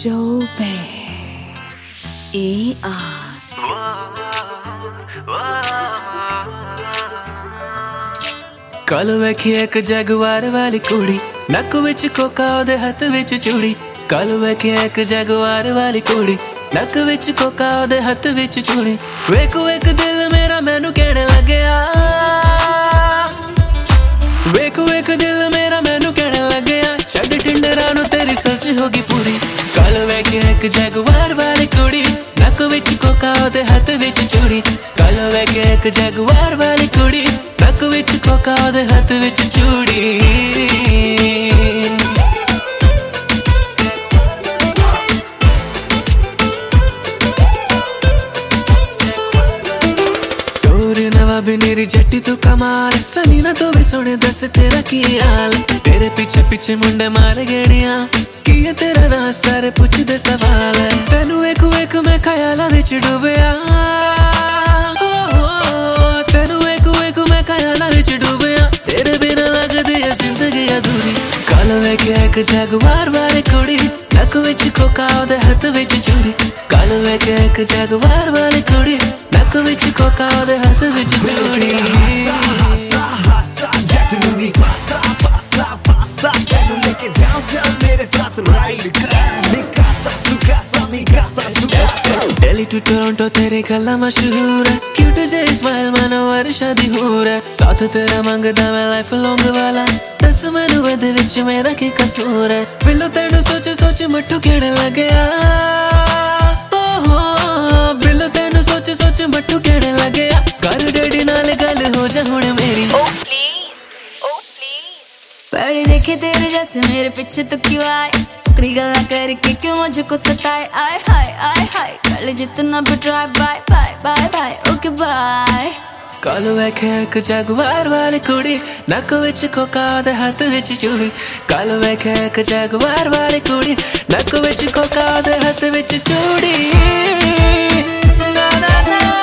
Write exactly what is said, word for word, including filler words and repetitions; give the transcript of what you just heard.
Jobe E R कल वेखी एक जगवार वाली कुड़ी नक विच कोका ओदे हथ विच चूड़ी। कल वेखी एक जगवार वाली कुड़ी नक विच कोका ओदे हथ विच चूड़ी। वेख वेख दिल मेरा मैनू कहने लग्या, वेख वेख दिल मेरा मैनू कहने लग्या, छड़ टिंडरा नू तेरी सोच होगी पूरी। कल वेखी एक जगवार वाली कुड़ी नक विच कोका ओदे हथ विच चूड़ी। कल वेखी एक जगवार वाली कुड़ी नक विच कोका ओदे हथ विच चूड़ी। मेरी जट्टी तू कमाल सनी ना तू भी सुने दस तेरा की हाल। तेरे पीछे पीछे मुंडे मार गेड़िया की है तेरा ना सारे पूछ दे सवाल। तेनू एक एक मैं ख्याला विच डूबया, तेनू एक एक मैं ख्याला विच डूबया, तेरे बिना लगदी है जिंदगी अधूरी। कल वेखे एक जगवार वाली कुड़ी नक विच कोका ओदे हथ विच चूड़ी। कल वेखे एक जगवार वाली कुड़ी नक विच कोका ओदे हथ विच चूड़ी। दिल्ली टू टोरंटो तेरी गल्ला मशहूर है, क्यूट जे स्माइल मैनू वर्षा दी हूर है। साथ तेरा मंगदा मैं लाइफ लॉन्ग वाला, दस मैनू इहदे विच मेरा की कसूर है। बिल्लो तेनू सोच सोच मट्ठू कहने लग्या, बिल्लो तेनू सोच सोच मट्ठू कहने लग्या, कर डैडी नाल गल हो जा हुण मेरी। Oh please, oh please पढ़ देखे तेरे जैसे मेरे पीछे तो क्यों आए, फकरी गल्ला करके क्यों मुझको सताए। आए हाय आए हाय कर जितना भी try, bye bye bye bye okay bye. कल वेखे एक जगवार वाली कुड़ी नक विच कोका ओदे हथ विच चूड़ी। कल वेखे एक जगवार वाली कुड़ी नक विच कोका ओदे हथ विच चूड़ी। ना ना ना